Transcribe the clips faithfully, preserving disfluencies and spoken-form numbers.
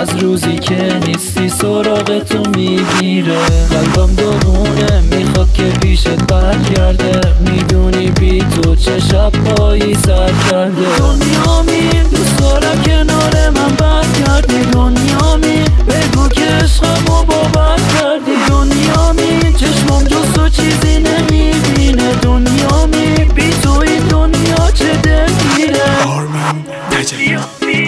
از روزی که نیستی سراغ تو میگیره. قلبم دوونه میخواد که پیشت برگرده، میدونی بی تو چه شبهایی سر کرده. دنیامی دوست دارم کنار من برگردی، دنیامی بگو که عشقمو باور کردی، دنیامی چشمم جز تو چیزی نمیبینه، دنیامی بی تو این دنیا چه دلگیره. آرمین نجفی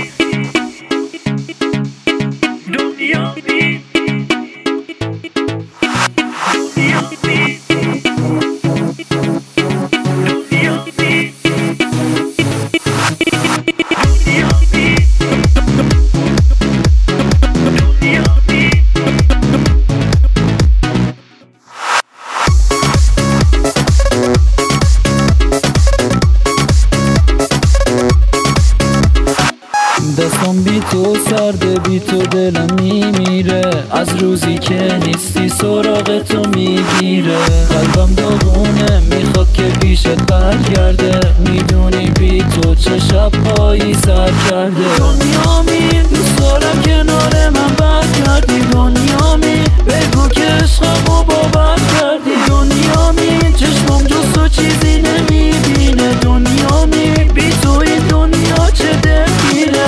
دستم بی تو سرده، بی تو دلم میمیره، از روزی که نیستی سراغ تو میگیره. قلبم دوونه میخواد که پیشت برگرده، میدونی بی تو چه شبهایی سر کرده. دنیامی دوست دارم کنار من برگردی، دنیامی بگو که عشقمو باور کردی، دنیامی چشمم جز تو چیزی نمیبینه، دنیامی بی تو این دنیا چه دلگیره.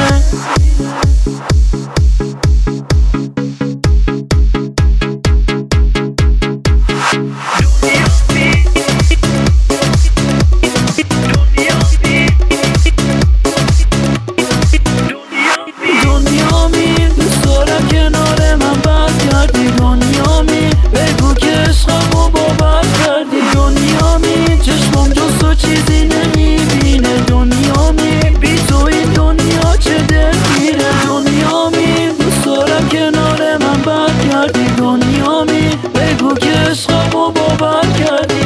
دنیامی دوست دارم کنار من برگردی، دنیامی بگو که عشقمو باور کردی، دنیامی چشمم جز تو چیزی نمیبینه، دنیامی بی تو این دنیا چه دلگیره. دنیامی دوست دارم کنار من برگردی، دنیامی بگو که عشقمو باور کردی.